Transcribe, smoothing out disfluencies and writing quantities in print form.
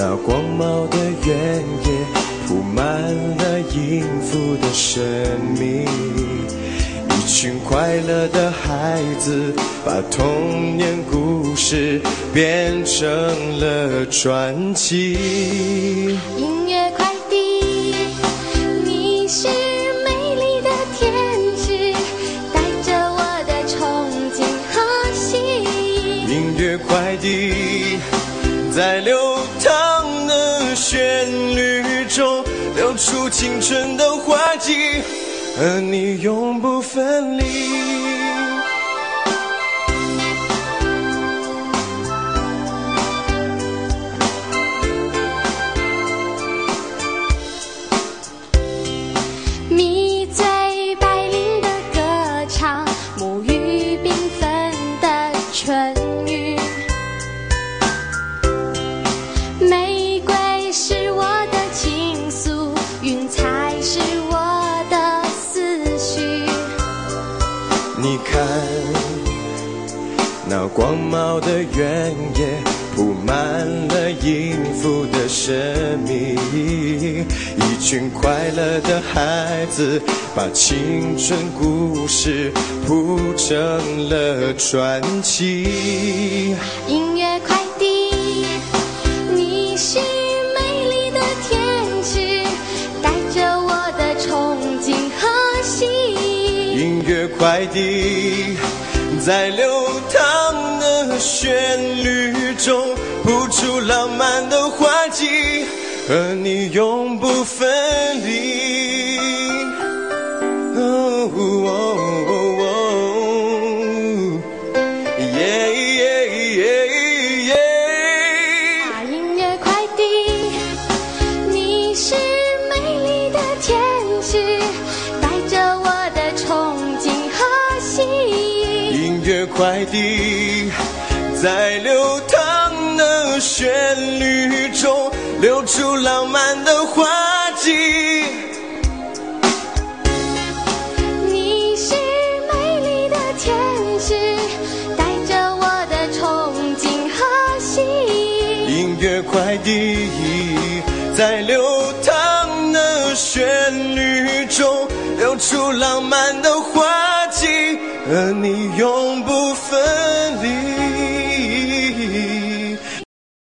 那光芒的原野铺满了音符的生命，一群快乐的孩子把童年故事变成了传奇。 音乐快递，你是美丽的天使，带着我的憧憬和希冀。 音乐快递，在流淌的旋律中流出青春的花季，和你永不分离。 迷醉白领的歌唱，沐浴缤纷的春雨。玫瑰是我的情愫，云彩是我的思绪。 你看，那光芒的原野铺满了音符的生命，一群快乐的孩子把青春故事谱成了传奇。 音乐快递，你是美丽的天使，带着我的憧憬和希冀。 音乐快递，在流淌的旋律中谱出浪漫的花季，和你永不分离。 音乐快递，你是美丽的天使，带着我的憧憬和希冀。 音乐快递，在流淌的旋律中流出浪漫的花季。 你是美丽的天使，带着我的憧憬和希冀。 音乐快递，在流淌的旋律中流出浪漫的花季，和你永不分